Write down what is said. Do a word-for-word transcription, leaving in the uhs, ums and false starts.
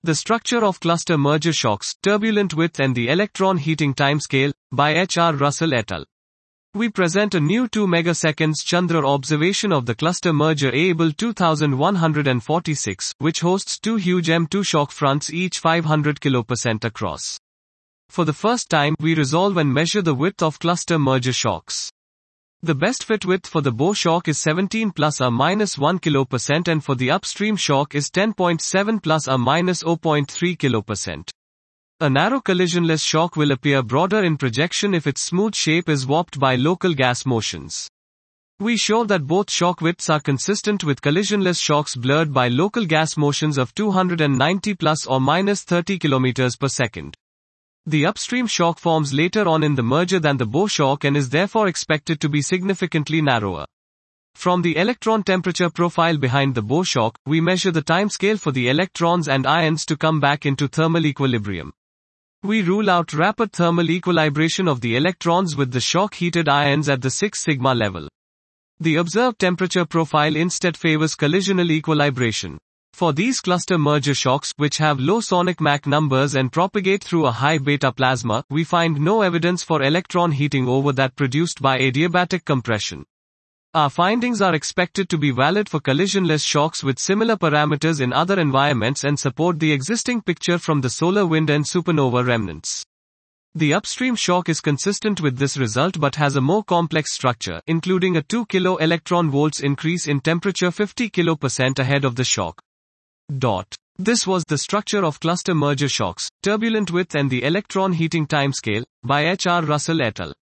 The Structure of Cluster Merger Shocks, Turbulent Width and the Electron Heating Timescale, by H R Russell et al. We present a new two megaseconds Chandra observation of the cluster merger A B L two thousand one hundred forty-six, which hosts two huge M two shock fronts each five hundred kilopercent across. For the first time, we resolve and measure the width of cluster merger shocks. The best fit width for the bow shock is seventeen plus or minus one kilopercent and for the upstream shock is ten point seven plus or minus zero point three kilopercent. A narrow collisionless shock will appear broader in projection if its smooth shape is warped by local gas motions. We show that both shock widths are consistent with collisionless shocks blurred by local gas motions of two hundred ninety plus or minus thirty kilometers per second. The upstream shock forms later on in the merger than the bow shock and is therefore expected to be significantly narrower. From the electron temperature profile behind the bow shock, we measure the timescale for the electrons and ions to come back into thermal equilibrium. We rule out rapid thermal equilibration of the electrons with the shock-heated ions at the six sigma level. The observed temperature profile instead favors collisional equilibration. For these cluster merger shocks, which have low sonic Mach numbers and propagate through a high beta plasma, we find no evidence for electron heating over that produced by adiabatic compression. Our findings are expected to be valid for collisionless shocks with similar parameters in other environments and support the existing picture from the solar wind and supernova remnants. The upstream shock is consistent with this result but has a more complex structure, including a two kilo electron volts increase in temperature fifty kilopercent ahead of the shock. Dot. This was The Structure of Cluster Merger Shocks, Turbulent Width and the Electron Heating Timescale, by H R Russell et al.